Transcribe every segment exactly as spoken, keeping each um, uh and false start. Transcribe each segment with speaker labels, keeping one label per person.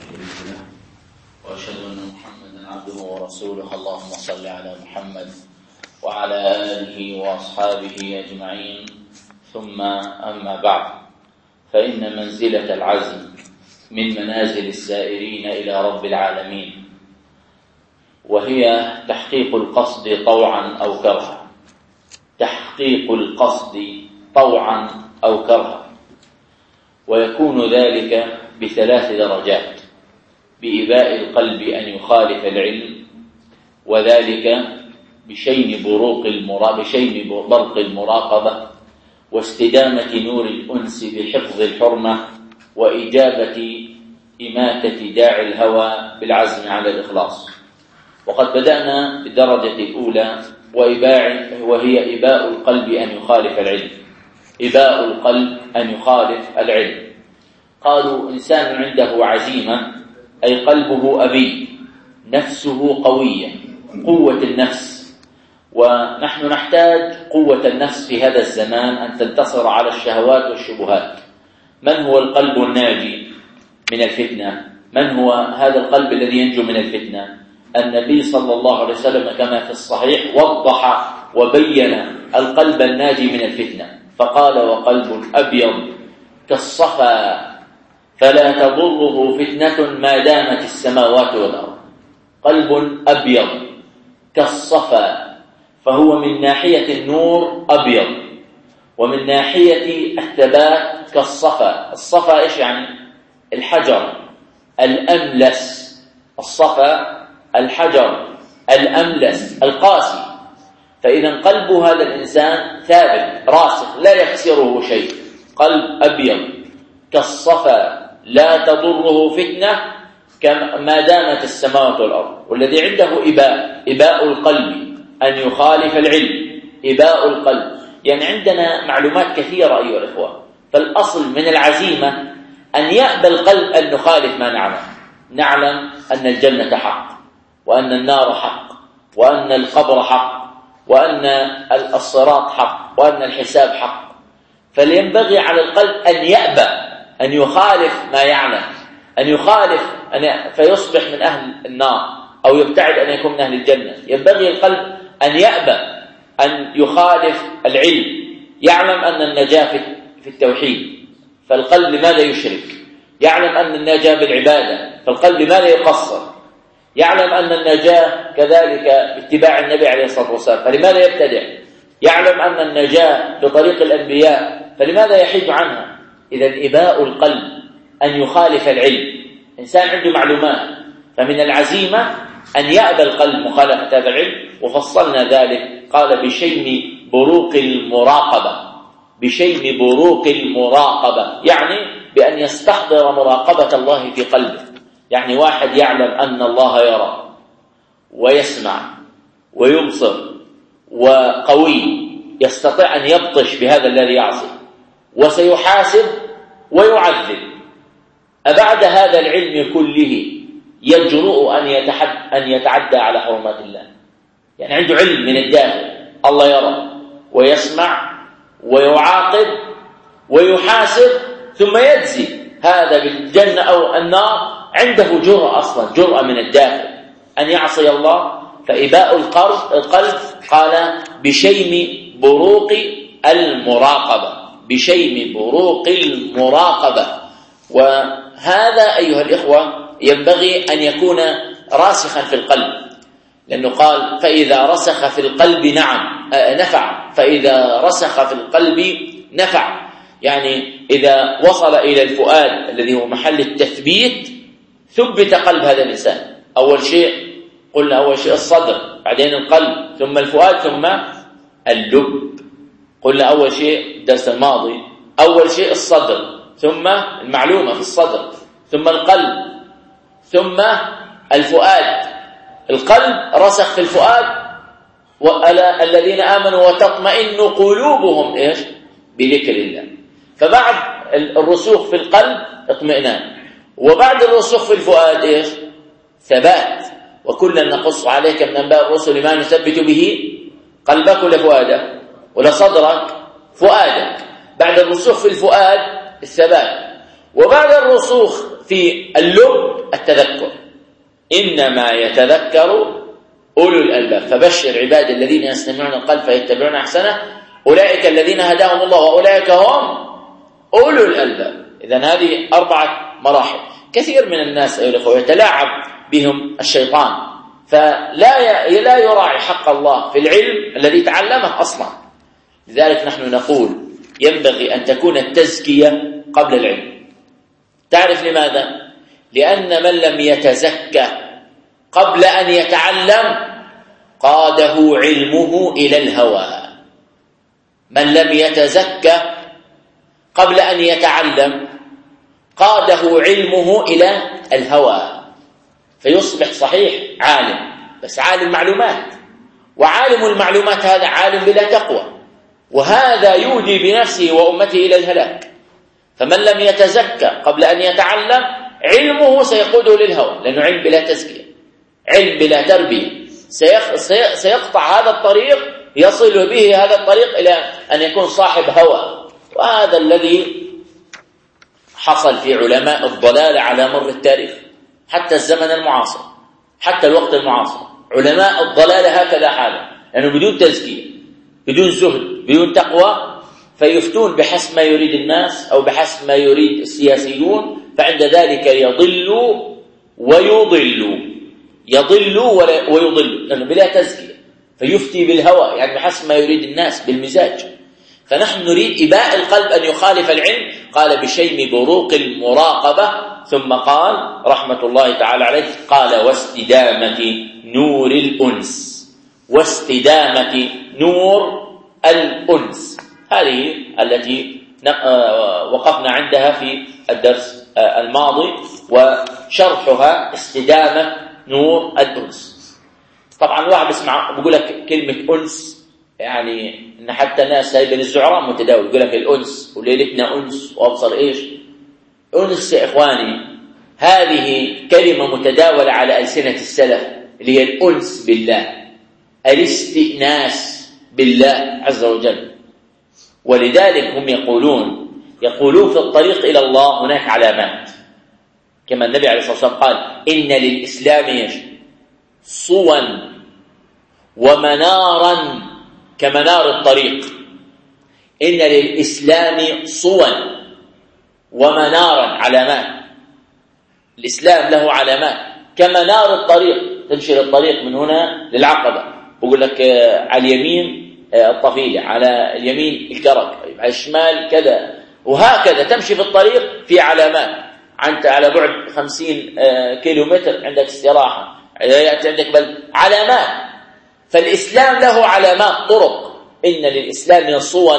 Speaker 1: شريك له وأشهد أن محمدا عبده ورسوله. اللهم صل على محمد وعلى آله وأصحابه أجمعين. ثم أما بعد، فإن منزلة العزم من منازل السائرين إلى رب العالمين، وهي تحقيق القصد طوعا أو كرها. تحقيق القصد طوعا أو كرها، ويكون ذلك بثلاث درجات: بإباء القلب أن يخالف العلم، وذلك بشين بروق المرا بشين برق المراقبة، واستدامة نور الأنس بحفظ الحرمة، وإجابة إماتة داعي الهوى بالعزم على الإخلاص. وقد بدأنا بالدرجة الأولى وإباع وهي إباء القلب أن يخالف العلم. إباء القلب أن يخالف العلم. قالوا إنسان عنده عزيمة، أي قلبه أبي، نفسه قوية، قوة النفس. ونحن نحتاج قوة النفس في هذا الزمان أن تنتصر على الشهوات والشبهات. من هو القلب الناجي من الفتنة؟ من هو هذا القلب الذي ينجو من الفتنة؟ النبي صلى الله عليه وسلم كما في الصحيح وضح وبين القلب الناجي من الفتنة، فقال: وقلب أبيض كالصفا فلا تضره فتنة ما دامت السماوات والأرض. قلب أبيض كالصفا، فهو من ناحية النور أبيض، ومن ناحية الثبات كالصفا. الصفا إيش يعني؟ الحجر الأملس. الصفا الحجر الأملس القاسي. فإذا قلب هذا الإنسان ثابت راسخ لا يكسره شيء. قلب أبيض كالصفا لا تضره فتنة ما دامت السماوات والأرض. والذي عنده إباء إباء القلب أن يخالف العلم، إباء القلب، يعني عندنا معلومات كثيرة أيها الإخوة. فالأصل من العزيمة أن يأبى القلب أن نخالف ما نعلم. نعلم أن الجنة حق، وأن النار حق، وأن القبر حق، وأن الصراط حق، وأن الحساب حق. فلينبغي على القلب أن يأبى أن يخالف ما يعلم، أن يخالف أن فيصبح من أهل النار أو يبتعد أن يكون من أهل الجنة. ينبغي القلب أن يأبى أن يخالف العلم. يعلم أن النجاة في التوحيد، فالقلب لماذا يشرك؟ يعلم أن النجاة بالعبادة، فالقلب لماذا يقصر؟ يعلم أن النجاة كذلك باتباع النبي عليه الصلاة والسلام، فلماذا يبتدع؟ يعلم أن النجاة بطريق الأنبياء، فلماذا يحيد عنها؟ إذن إباء القلب أن يخالف العلم. إنسان عنده معلومات، فمن العزيمة أن يأبى القلب مخالفة هذا العلم. وفصلنا ذلك، قال: بشين بروق المراقبة. بشين بروق المراقبة يعني بأن يستحضر مراقبة الله في قلبه. يعني واحد يعلم أن الله يرى ويسمع ويبصر وقوي، يستطيع أن يبطش بهذا الذي يعصي، وسيحاسب ويعذب. أبعد هذا العلم كله يجرؤ أن يتحد أن يتعدى على حرمات الله؟ يعني عنده علم من الداخل، الله يرى ويسمع ويعاقب ويحاسب ثم يجزي هذا بالجنة أو النار. عنده جرأة أصلا، جرأة من الداخل أن يعصي الله. فإباء القلب قال: بشيم بروق المراقبة. بشيم بروق المراقبة. وهذا أيها الإخوة ينبغي أن يكون راسخا في القلب، لأنه قال: فإذا رسخ في القلب نعم نفع. فإذا رسخ في القلب نفع، يعني إذا وصل إلى الفؤاد الذي هو محل التثبيت ثبت قلب هذا الإنسان. أول شيء قلنا أول شيء الصدر، بعدين القلب، ثم الفؤاد، ثم اللب. قلنا أول شيء الدرس الماضي أول شيء الصدر، ثم المعلومة في الصدر، ثم القلب، ثم الفؤاد. القلب رسخ في الفؤاد، وألا الذين آمنوا وتطمئن قلوبهم إيش؟ بذكر الله. فبعد الرسوخ في القلب اطمئنان، وبعد الرسوخ في الفؤاد إيش؟ ثبات. وكلا نقص عليك من أنباء الرسل ما نثبت به قلبك ولا فؤادك ولا صدرك، فؤادك. بعد الرسوخ في الفؤاد الثبات، وبعد الرسوخ في اللب التذكر، إنما يتذكر أولو الألباب. فبشر عباد الذين يستمعون القول فيتبعون أحسنه أولئك الذين هداهم الله وأولئك هم أولو الألباب. إذن هذه أربعة مراحل. كثير من الناس أيها الأخوة يتلاعب بهم الشيطان، فلا لا يراعي حق الله في العلم الذي تعلمه أصلا. لذلك نحن نقول ينبغي أن تكون التزكية قبل العلم. تعرف لماذا؟ لأن من لم يتزكى قبل أن يتعلم قاده علمه إلى الهوى. من لم يتزكى قبل أن يتعلم قاده علمه إلى الهوى، فيصبح صحيح عالم بس عالم معلومات، وعالم المعلومات هذا عالم بلا تقوى، وهذا يودي بنفسه وأمته إلى الهلاك. فمن لم يتزكى قبل أن يتعلم علمه سيقوده للهوى، لأنه علم بلا تزكية، علم بلا تربية، سيقطع هذا الطريق، يصل به هذا الطريق إلى أن يكون صاحب هوى. وهذا الذي حصل في علماء الضلال على مر التاريخ حتى الزمن المعاصر، حتى الوقت المعاصر. علماء الضلال هكذا حاله، لأنه يعني بدون تزكية، بدون زهد، بدون تقوى، فيفتون بحسب ما يريد الناس أو بحسب ما يريد السياسيون، فعند ذلك يضلوا ويضلوا، يضلوا ويضلوا، لأنه بلا تزكية، فيفتي بالهوى، يعني بحسب ما يريد الناس بالمزاج. فنحن نريد إباء القلب أن يخالف العلم. قال بشيم بروق المراقبة، ثم قال رحمة الله تعالى عليه، قال واستدامة نور الأنس، واستدامة نور الأنس. هذه التي وقفنا عندها في الدرس الماضي، وشرحها استدامة نور الأنس. طبعا الواحد بيسمع بيقول لك كلمة أنس، يعني إن حتى الناس هاي بين الزعراء متداول، يقول لك الأنس وليلتنا أنس وأبصر إيش أنس. يا إخواني هذه كلمة متداولة على ألسنة السلف، اللي هي الأنس بالله، الاستئناس بالله عز وجل. ولذلك هم يقولون يقولون في الطريق إلى الله هناك علامات، كما النبي عليه الصلاة والسلام قال إن للإسلام صوا ومنارا كمنار الطريق. إن للإسلام صوا ومنارا، علامات. الإسلام له علامات كمنار الطريق، تمشي للطريق من هنا للعقبة، بقول لك على اليمين الطفيلة، على اليمين الكرك، على الشمال كذا، وهكذا تمشي في الطريق في علامات. أنت على بعد خمسين كيلو متر عندك استراحة، يأتي عندك بل علامات. فالإسلام له علامات، طرق. إن للإسلام صوا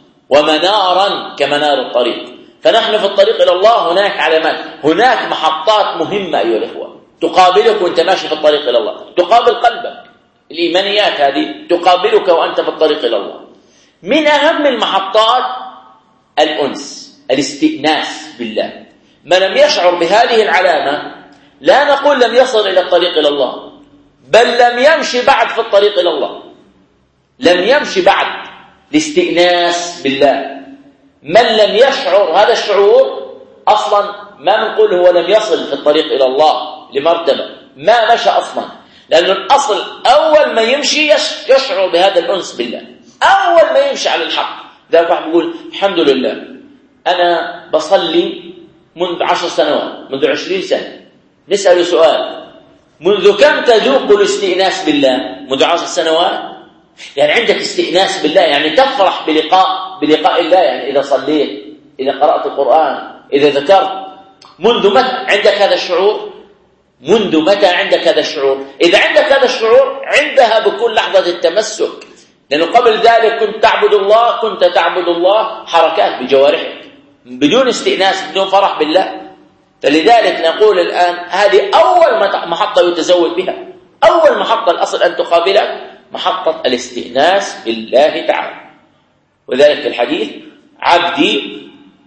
Speaker 1: ومنارا كمنار الطريق. فنحن في الطريق إلى الله هناك علامات، هناك محطات مهمة أيها الإخوة تقابلك وأنت ماشي في الطريق إلى الله، تقابل قلبك. الإيمانيات هذه تقابلك وأنت في الطريق إلى الله. من أهم المحطات الأنس، الاستئناس بالله. من لم يشعر بهذه العلامة لا نقول لم يصل إلى الطريق إلى الله، بل لم يمشي بعد في الطريق إلى الله، لم يمشي بعد الاستئناس بالله. من لم يشعر هذا الشعور أصلا ما نقول هو لم يصل في الطريق إلى الله لمرتبة، ما مشى أصلا، لأن الأصل أول ما يمشي يشعر بهذا الأنس بالله، أول ما يمشي على الحق. ذلك واحد بيقول الحمد لله أنا بصلي منذ عشر سنوات، منذ عشرين سنة. نسأل سؤال، منذ كم تذوق الاستئناس بالله؟ منذ عشر سنوات؟ يعني عندك استئناس بالله، يعني تفرح بلقاء بلقاء الله، يعني إذا صليت، إذا قرأت القرآن، إذا ذكرت. منذ متى عندك هذا الشعور؟ منذ متى عندك هذا الشعور؟ إذا عندك هذا الشعور عندها بكل لحظة التمسك، لأنه قبل ذلك كنت تعبد الله، كنت تعبد الله حركات بجوارحك بدون استئناس، بدون فرح بالله. فلذلك نقول الآن هذه أول محطة يتزود بها، أول محطة الأصل أن تقابلها محطة الاستئناس بالله تعالى. وذلك في الحديث عبدي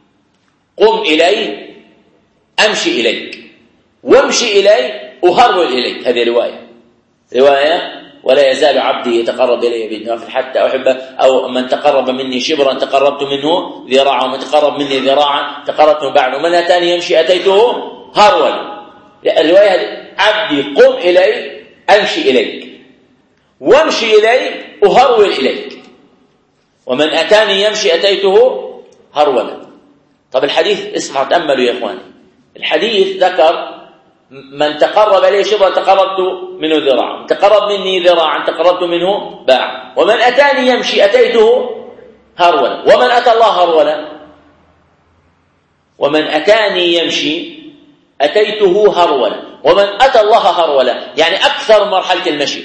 Speaker 1: قم إلي أمشي إليك، وامشي إلي أهرول إليك. هذه رواية رواية ولا يزال عبدي يتقرب إلي بالنوافل حتى أحبه، أو من تقرب مني شبرا تقربت منه ذراعا، ومن تقرب مني ذراعا تقربت منه بعد، ومن أتاني يمشي أتيته هرول. الرواية عبدي قم إلي أمشي إليك، وامشي إلي أهرول إليك، ومن أتاني يمشي أتيته هرولا. طب الحديث اسمعوا تأملوا يا إخواني، الحديث ذكر من تقرب إليه شبرا تقربت منه ذراعا، تقرب مني ذراعا تقربت منه باعا، ومن أتاني يمشي أتيته هرولا، ومن أتى الله هرولا، ومن أتاني يمشي أتيته هرولا، ومن أتى الله هرولا، يعني أكثر مرحلة المشي.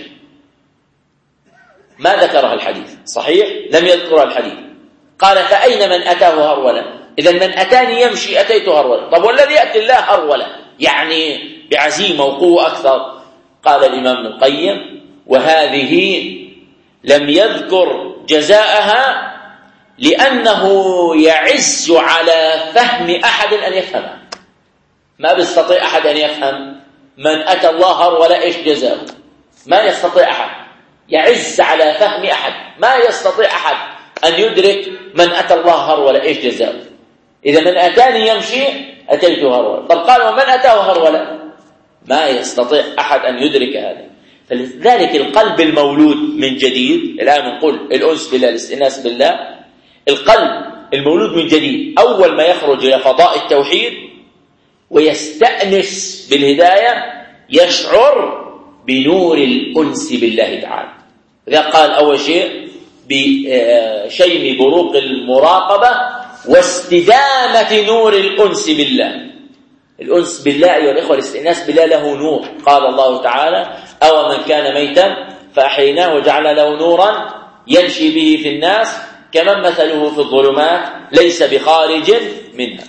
Speaker 1: ما ذكرها الحديث صحيح، لم يذكرها الحديث. قال فأين من أتاه هرولا؟ إذن من أتاني يمشي أتيته هرولا. طب والذي يأتي الله هرولا يعني بعزيمة وقوة أكثر؟ قال الإمام ابن القيم وهذه لم يذكر جزاءها لأنه يعز على فهم أحد أن يفهمه. ما بيستطيع أحد أن يفهم من أتى الله هرولا إيش جزاءه، ما يستطيع أحد، يعز على فهم أحد، ما يستطيع أحد أن يدرك من أتى الله هرولا إيش جزاؤه. إذا من أتاني يمشي أتيته هرولا. طب قال ومن أتاه هرولا؟ ما يستطيع أحد أن يدرك هذا. فلذلك القلب المولود من جديد، الآن نقول الأنس بالله الاستئناس بالله، القلب المولود من جديد أول ما يخرج إلى فضاء التوحيد ويستأنس بالهداية يشعر بنور الأنس بالله تعالى. إذا قال أول شيء بشيم بروق المراقبة واستدامة نور الأنس بالله. الأنس بالله أيها الإخوة الاستئناس بالله له نور. قال الله تعالى أو من كان ميتا فأحييناه وجعل له نورا يمشي به في الناس كمن مثله في الظلمات ليس بخارج منها.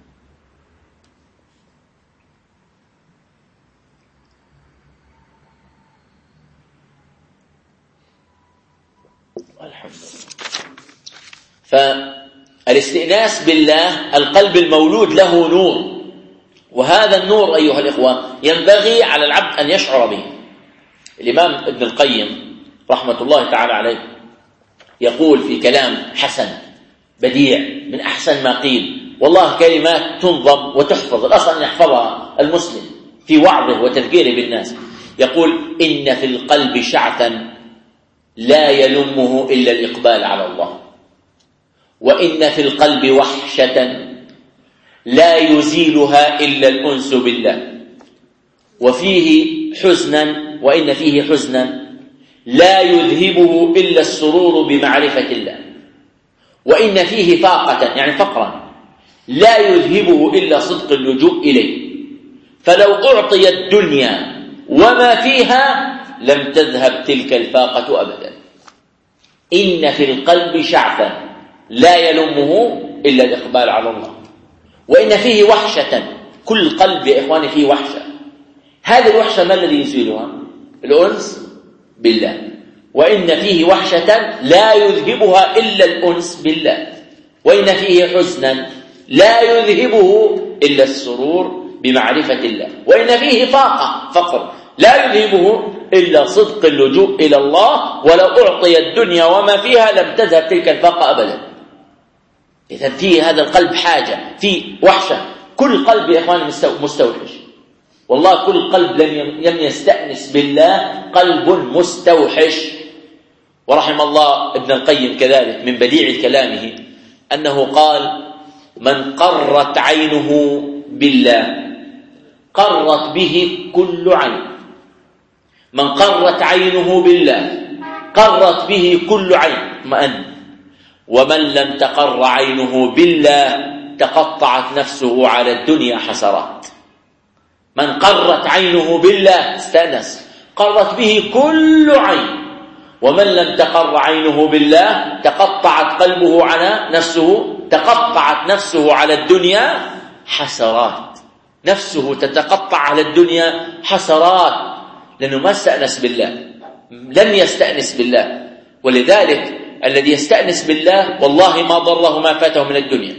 Speaker 1: الحمد لله. فالاستئناس بالله القلب المولود له نور، وهذا النور أيها الإخوة ينبغي على العبد أن يشعر به. الإمام ابن القيم رحمة الله تعالى عليه يقول في كلام حسن بديع من أحسن ما قيل، والله كلمات تنظم وتحفظ، الأصل أن يحفظها المسلم في وعظه وتذكيره بالناس. يقول إن في القلب شعثا لا يلمه إلا الإقبال على الله، وإن في القلب وحشة لا يزيلها إلا الأنس بالله، وفيه حزنا وإن فيه حزنا لا يذهبه إلا السرور بمعرفة الله، وإن فيه فاقة يعني فقرا لا يذهبه إلا صدق اللجوء إليه، فلو أعطي الدنيا وما فيها لم تذهب تلك الفاقة أبدا. إن في القلب شعثا لا يلمه إلا الإقبال على الله، وإن فيه وحشة، كل قلب يا إخواني فيه وحشة. هذه الوحشة ما الذي يزيلها؟ الأنس بالله. وإن فيه وحشة لا يذهبها إلا الأنس بالله، وإن فيه حزنا لا يذهبه إلا السرور بمعرفة الله، وإن فيه فاقة فقر لا يذهبه إلا صدق اللجوء إلى الله، ولو أعطي الدنيا وما فيها لم تذهب تلك الفاقة أبدا. إذا فيه هذا القلب حاجة، فيه وحشة. كل قلب يا إخواني مستوحش، والله كل قلب لم يستأنس بالله قلب مستوحش. ورحم الله ابن القيم كذلك من بديع كلامه أنه قال من قرت عينه بالله قرت به كل عين، من قرت عينه بالله قرت به كل عين مأن، ومن لم تقر عينه بالله تقطعت نفسه على الدنيا حسرات. من قرت عينه بالله استأنس قرت به كل عين، ومن لم تقر عينه بالله تقطعت قلبه على نفسه تقطعت نفسه على الدنيا حسرات. نفسه تتقطع على الدنيا حسرات لأنه ما استأنس بالله، لم يستأنس بالله. ولذلك الذي يستأنس بالله والله ما ضره ما فاته من الدنيا،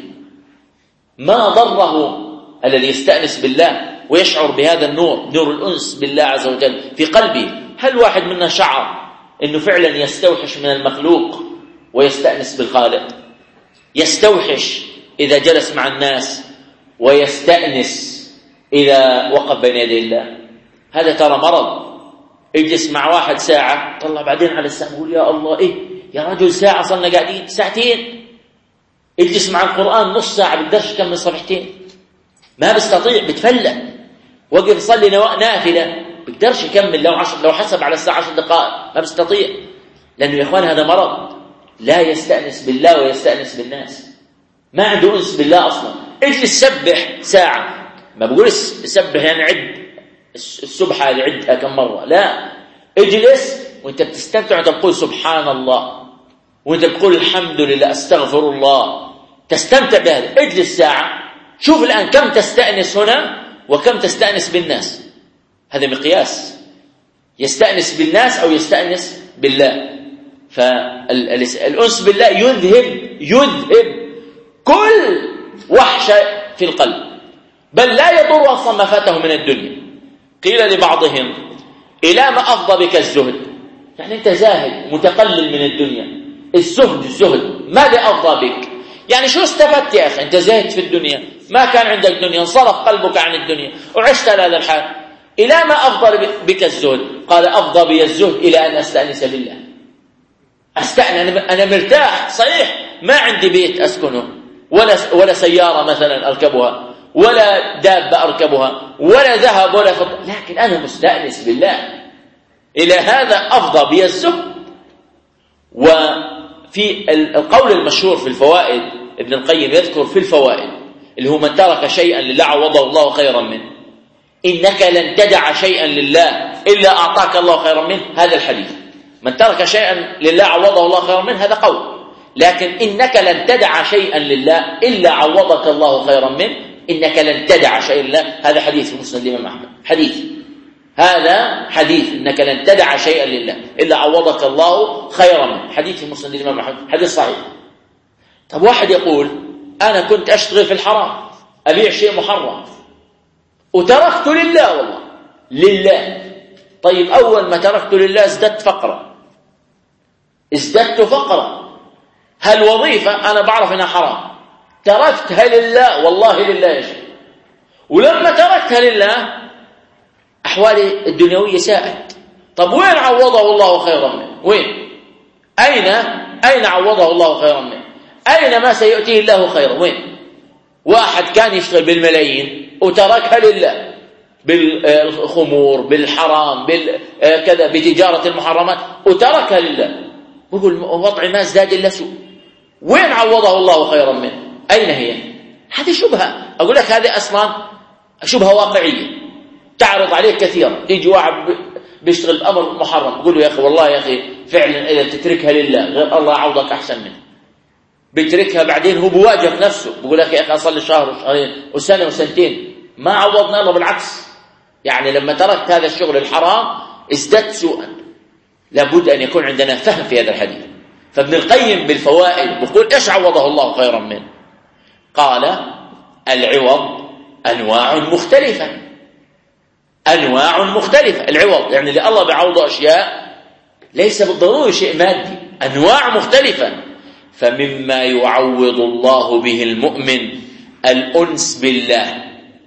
Speaker 1: ما ضره الذي يستأنس بالله ويشعر بهذا النور، نور الأنس بالله عز وجل في قلبه. هل واحد منا شعر أنه فعلا يستوحش من المخلوق ويستأنس بالخالق؟ يستوحش إذا جلس مع الناس ويستأنس إذا وقف بين يدي الله. هذا ترى مرض. اجلس مع واحد ساعة، طلع بعدين على الساعة يقول يا الله إيه يا رجل ساعة صلنا قاعدين ساعتين. اجلس مع القرآن نص ساعة بقدرش كمل صفحتين، ما بيستطيع، بتفلت. وقف يصلي نافلة بقدرش يكمل لو عشر لو حسب على الساعة عشر دقائق، ما بيستطيع، لأنه يا إخوان هذا مرض. لا يستأنس بالله ويستأنس بالناس، ما عنده أنس بالله أصلا. اجلس سبح ساعة، ما بقول سبح يعني عد السبحة اللي عدها كم مرة، لا، اجلس وانت بتستمتع وانت بتقول سبحان الله، وانت بتقول الحمد لله، استغفر الله، تستمتع بهذا. اجلس ساعة، شوف الآن كم تستأنس هنا وكم تستأنس بالناس. هذا مقياس، يستأنس بالناس أو يستأنس بالله. فالأنس بالله يذهب يذهب كل وحشة في القلب، بل لا يضر أصلا ما فاته من الدنيا. قيل لبعضهم إلى ما أفضى بك الزهد، يعني أنت زاهد متقلل من الدنيا، الزهد الزهد ماذا أفضى بك؟ يعني شو استفدت يا أخي؟ أنت زاهد في الدنيا، ما كان عندك دنيا، انصرف قلبك عن الدنيا وعشت على هذا الحال. إلى ما أفضى بك الزهد؟ قال أفضى بي الزهد إلى أن أستأنس بالله. أستأنس، أنا مرتاح صحيح، ما عندي بيت أسكنه ولا ولا سيارة مثلا أركبها ولا دابة أركبها ولا ذهب ولا فضة، لكن أنا مستأنس بالله. إلى هذا أفضى بي الزهد. وفي القول المشهور في الفوائد، ابن القيم يذكر في الفوائد اللي هو من ترك شيئا لله عوضه الله خيرا منه. إنك لن تدع شيئا لله إلا أعطاك الله خيرا منه، هذا الحديث. من ترك شيئا لله عوضه الله خيرا منه، هذا قول. لكن إنك لن تدع شيئا لله إلا عوضك الله خيرا منه، إنك لن تدع شيئا لله، هذا حديث في مسند الإمام أحمد، حديث، هذا حديث، إنك لن تدع شيئا لله إلا عوضك الله خيرا منه، حديث في مسند الإمام أحمد، حديث صحيح. طب واحد يقول أنا كنت أشتغل في الحرام، أبيع شيء محرم وتركت لله، والله لله. طيب أول ما تركت لله ازددت فقرا، ازددت فقرا. هالوظيفة أنا بعرف إنها حرام، تركتها لله، والله لله يا شيخ. ولما تركتها لله أحوالي الدنيوية ساءت. طب وين عوضه الله خيرا منه؟ وين؟ أين أين عوضه الله خيرا منه؟ أين ما سيؤتيه الله خيرا؟ وين؟ واحد كان يشتغل بالملايين وتركها لله، بالخمور، بالحرام، بالكذا، بتجارة المحرمات، وتركها لله، يقول وضعي ما ازداد إلا سوء. وين عوضه الله خيرا منه؟ أين هي؟ هذه شبهة. أقول لك هذه أصلا شبهة واقعية تعرض عليك كثيرا. يجي واحد بيشتغل أمر محرم، يقول له يا أخي والله يا أخي فعلا إذا تتركها لله غير الله عوضك أحسن منه. بيتركها بعدين هو بواجه نفسه، بيقول لك يا أخي أصلي شهر وشهرين وسنة وسنتين ما عوضنا الله، بالعكس، يعني لما تركت هذا الشغل الحرام ازددت سوءا. لابد أن يكون عندنا فهم في هذا الحديث. فابن القيم بالفوائد بيقول إيش عوضه الله خيرا منه؟ قال العوض أنواع مختلفة، أنواع مختلفة. العوض يعني اللي الله بعوضه أشياء ليس بالضروري شيء مادي، أنواع مختلفة. فمما يعوض الله به المؤمن الأنس بالله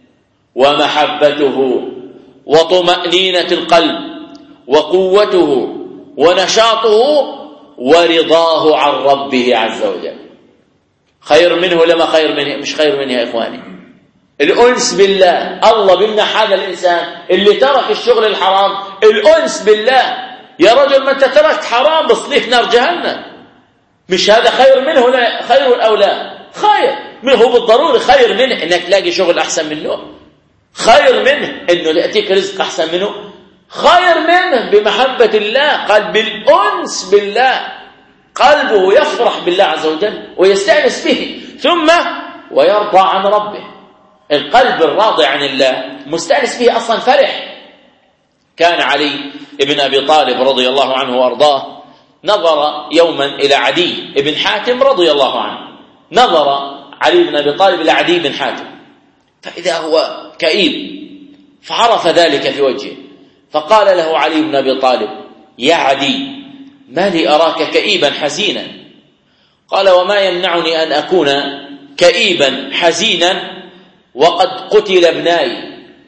Speaker 1: ومحبته وطمأنينة القلب وقوته ونشاطه ورضاه عن ربه عز وجل. خير منه لما خير منه؟ مش خير منه يا إخواني. الأنس بالله، الله بيمنح هذا الإنسان اللي ترك الشغل الحرام الأنس بالله. يا رجل ما أنت تركت حرام بصليك نار جهنم، مش هذا خير منه؟ لا خير أو لا خير منه، هو بالضروري خير منه إنك تلاقي شغل أحسن منه، خير منه إنه يأتيك رزق أحسن منه، خير منه بمحبة الله. قال بالأنس بالله، قلبه يفرح بالله عز وجل ويستأنس به، ثم ويرضى عن ربه. القلب الراضي عن الله مستأنس به أصلا فرح. كان علي ابن أبي طالب رضي الله عنه وأرضاه نظر يوما إلى عدي بن حاتم رضي الله عنه، نظر علي بن أبي طالب إلى عدي بن حاتم فإذا هو كئيب، فعرف ذلك في وجهه، فقال له علي بن أبي طالب يا عدي ما لي أراك كئيبا حزينا؟ قال وما يمنعني أن أكون كئيبا حزينا وقد قتل ابناي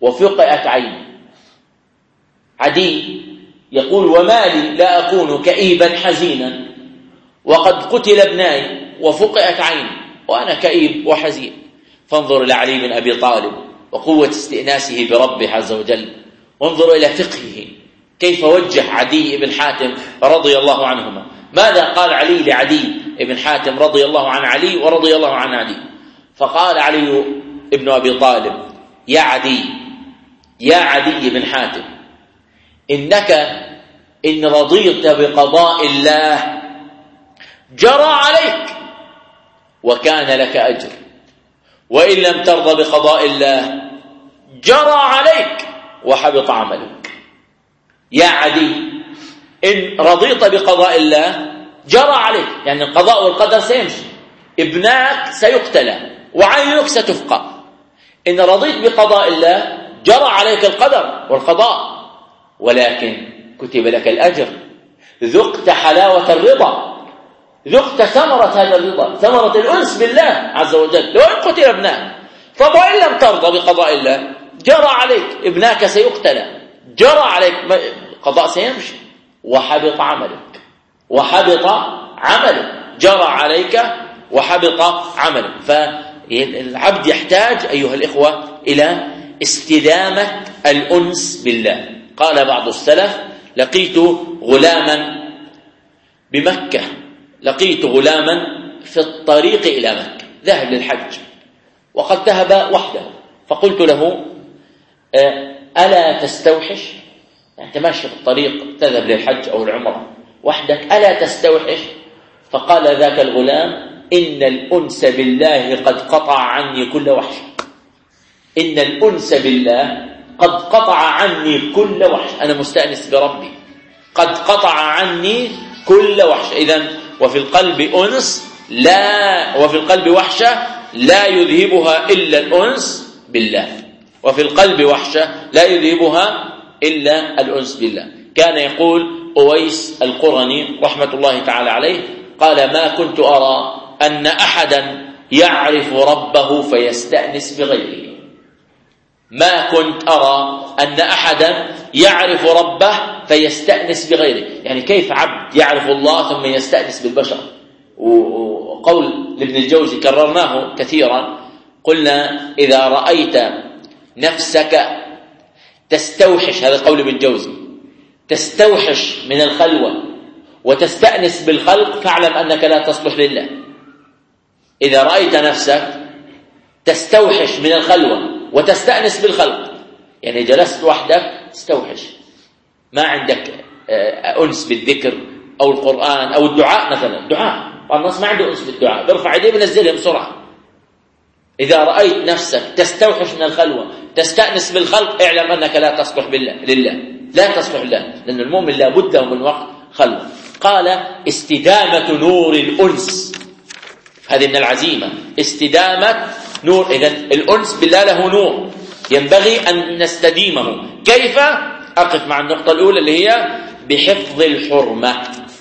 Speaker 1: وفقئت عيني. عدي يقول وما لي لا أكون كئيبا حزينا وقد قتل ابناي وفقئت عيني وأنا كئيب وحزين. فانظر إلى علي بن أبي طالب وقوة استئناسه بربه عز وجل، وانظر إلى فقهه كيف وجه عدي بن حاتم رضي الله عنهما. ماذا قال علي لعدي بن حاتم رضي الله عن علي ورضي الله عن عدي؟ فقال علي بن أبي طالب يا عدي يا عدي بن حاتم إنك إن رضيت بقضاء الله جرى عليك وكان لك أجر، وإن لم ترضى بقضاء الله جرى عليك وحبط عملك. يا عدي إن رضيت بقضاء الله جرى عليك، يعني القضاء والقدر سيمشي، ابناك سيقتل وعينك ستفقى. إن رضيت بقضاء الله جرى عليك القدر والقضاء، ولكن كتب لك الأجر، ذقت حلاوة الرضا، ذقت ثمرة هذا الرضا، ثمرة الأنس بالله عز وجل. لو أن قتل ابناك، طب وإن لم ترضى بقضاء الله جرى عليك، ابناك سيقتل، جرى عليك، القضاء سيمشي وحبط عملك، وحبط عملك، جرى عليك وحبط عملك. فالعبد يحتاج أيها الإخوة إلى استدامة الأنس بالله. قال بعض السلف لقيت غلاما بمكة، لقيت غلاما في الطريق إلى مكة، ذهب للحج وقد ذهب وحده، فقلت له ألا تستوحش؟ أنت ماشي في الطريق تذهب للحج أو العمرة وحدك، ألا تستوحش؟ فقال ذاك الغلام إن الأنس بالله قد قطع عني كل وحش، إن الأنس بالله قد قطع عني كل وحش، أنا مستأنس بربي، قد قطع عني كل وحش. إذن وفي القلب أنس لا، وفي القلب وحشة لا يذهبها إلا الأنس بالله، وفي القلب وحشة لا يذهبها إلا الأنس بالله. كان يقول أويس القرني رحمة الله تعالى عليه قال ما كنت أرى أن أحدا يعرف ربه فيستأنس بغيره، ما كنت أرى أن أحدا يعرف ربه فيستأنس بغيره. يعني كيف عبد يعرف الله ثم يستأنس بالبشر؟ وقول لابن الجوزي كررناه كثيرا، قلنا إذا رأيت نفسك تستوحش، هذا قول ابن الجوزي، تستوحش من الخلوة وتستأنس بالخلق فاعلم أنك لا تصلح لله. إذا رأيت نفسك تستوحش من الخلوة وتستأنس بالخلق، يعني جلست وحدك تستوحش، ما عندك أنس بالذكر أو القرآن أو الدعاء مثلا، الدعاء الناس ما عنده أنس بالدعاء، برفع يديه بنزلها بسرعة. إذا رأيت نفسك تستوحش من الخلوة تستأنس بالخلق اعلم أنك لا تصلح بالله لله، لا تصلح لله، لأن المؤمن لا بد من وقت خلوة. قال استدامة نور الأنس، هذه من العزيمة، استدامة نور. إذن الأنس بالله له نور ينبغي أن نستديمه. كيف؟ أقف مع النقطة الأولى اللي هي بحفظ الحرمة،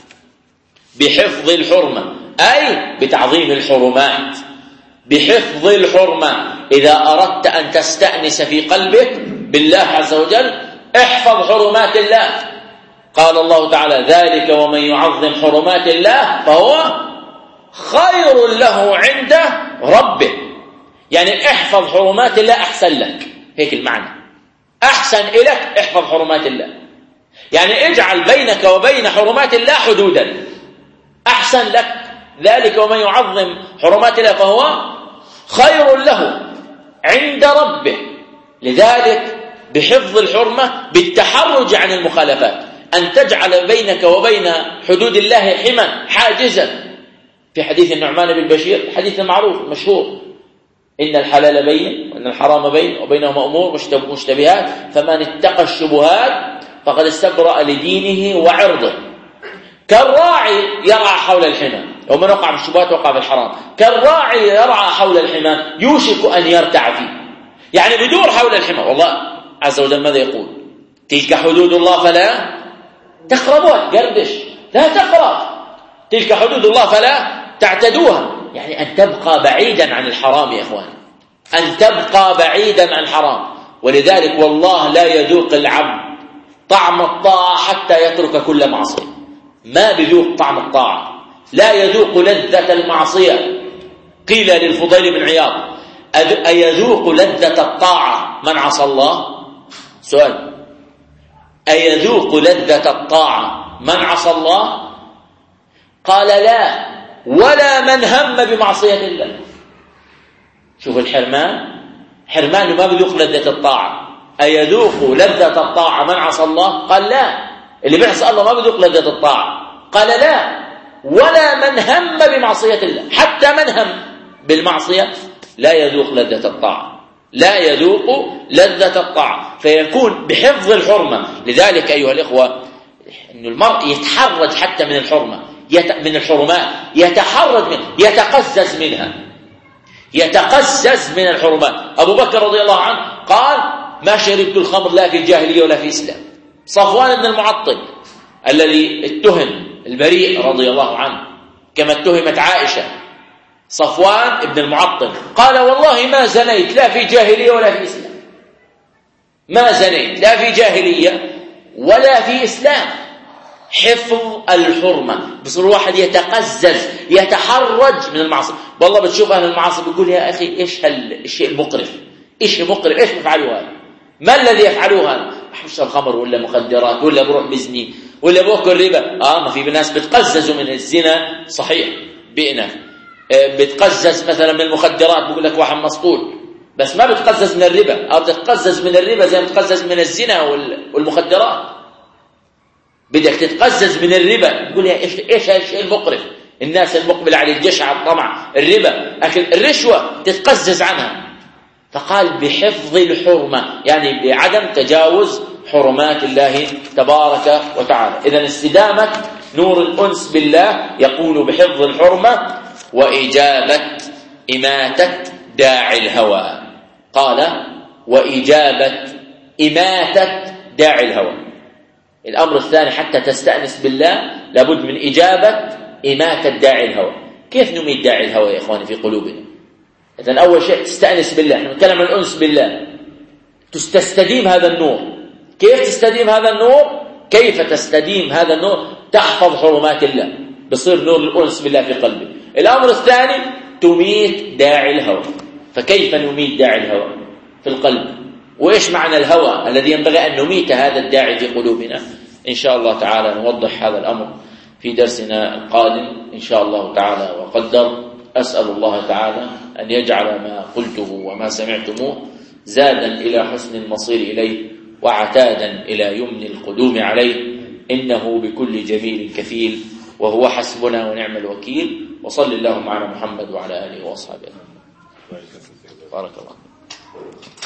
Speaker 1: بحفظ الحرمة أي بتعظيم الحرمات، بحفظ الحرمة. إذا أردت أن تستأنس في قلبك بالله عز وجل احفظ حرمات الله. قال الله تعالى ذلك ومن يعظم حرمات الله فهو خير له عند ربه، يعني احفظ حرمات الله أحسن لك، هيك المعنى، أحسن إليك احفظ حرمات الله، يعني اجعل بينك وبين حرمات الله حدودا، أحسن لك. ذلك ومن يعظم حرمات الله فهو خير له عند ربه. لذلك بحفظ الحرمة بالتحرج عن المخالفات، أن تجعل بينك وبين حدود الله حما حاجزا. في حديث النعمان بن بشير، حديث معروف مشهور، إن الحلال بين وإن الحرام بين وبينهما أمور مشتبهات فمن اتقى الشبهات فقد استبرأ لدينه وعرضه. كالراعي يرعى حول الحمى، ومن وقع في الشبهات وقع في الحرام. كالراعي يرعى حول الحمى يوشك أن يرتع فيه، يعني بدور حول الحمى. والله عز وجل ماذا يقول؟ تلك حدود الله فلا تقربوها، قردش لا تقرب، تلك حدود الله فلا تعتدوها، يعني أن تبقى بعيدا عن الحرام يا إخوان، أن تبقى بعيدا عن الحرام. ولذلك والله لا يذوق العبد طعم الطاعة حتى يترك كل معصية. ما بيذوق طعم الطاعة، لا يذوق لذة المعصية. قيل للفضيل بن عياض: أيذوق لذة الطاعة من عصى الله؟ سؤال: أيذوق لذة الطاعة من عصى الله؟ قال: لا، ولا من هم بمعصية الله. شوف الحرمان، حرمان ما بيذوق لذة الطاعة. أيذوق لذة الطاعة من عصى الله؟ قال: لا، اللي بيعصى الله ما بيذوق لذة الطاعة. قال: لا، ولا من هم بمعصية الله. حتى من هم بالمعصية لا يذوق لذة الطاعة، لا يذوق لذة الطاعة، فيكون بحفظ الحرمة. لذلك أيها الإخوة، أن المرء يتحرج حتى من الحرمة، يت... من الحرمات، يتحرج منها، يتقزز منها، يتقزز من الحرمات. أبو بكر رضي الله عنه قال: ما شربت الخمر لا في الجاهلية ولا في إسلام. صفوان بن المعطل الذي اتهم البريء رضي الله عنه كما اتهمت عائشة، صفوان بن المعطل قال: والله ما زنيت لا في جاهلية ولا في إسلام. ما زنيت لا في جاهلية ولا في إسلام. حفظ الحرمة. بصير واحد يتقزز، يتحرج من المعصية. والله بتشوف أهل المعاصي بيقول: يا أخي إيش هالشيء المقرف، إيش مقرف، إيش بيفعلوا هذا؟ ما الذي يفعلوه هذا؟ بشرب خمر ولا مخدرات ولا بروح بزني ولا بأكل ربا. آه ما في ناس بتقززوا من الزنا، صحيح بئنا. آه بتقزز مثلا من المخدرات، بقول لك واحد مسطول، بس ما بتقزز من الربا. أو بتتقزز من الربا زي ما بتقزز من الزنا والمخدرات. بدك تتقزز من الربا، تقول يا ايش ايش هالشيء المقرف. الناس المقبله على الجشع، الطمع، الربا، اكل الرشوه، تتقزز عنها. فقال: بحفظ الحرمه، يعني بعدم تجاوز حرمات الله تبارك وتعالى. اذا استدامه نور الانس بالله يكون بحفظ الحرمه واجابه اماته داعي الهوى. قال: واجابه اماته داعي الهوى. الأمر الثاني حتى تستأنس بالله لابد من إجابة إماتة داعي الهوى. كيف نميت داعي الهوى يا إخواني في قلوبنا؟ إذن أول شيء تستأنس بالله. نحن نتكلم عن الأنس بالله، تستديم هذا النور. كيف تستديم هذا النور؟ كيف تستديم هذا النور؟ تحفظ حرمات الله، بصير نور الأنس بالله في قلبك. الأمر الثاني تميت داعي الهوى. فكيف نميت داعي الهوى في القلب؟ وإيش معنى الهوى الذي ينبغي أن نميت هذا الداعي في قلوبنا؟ إن شاء الله تعالى نوضح هذا الأمر في درسنا القادم إن شاء الله تعالى وقدر. أسأل الله تعالى أن يجعل ما قلته وما سمعتموه زادا إلى حسن المصير إليه وعتادا إلى يمن القدوم عليه، إنه بكل جميل كفيل، وهو حسبنا ونعم الوكيل. وصل اللهم على محمد وعلى آله وأصحابه. بارك الله.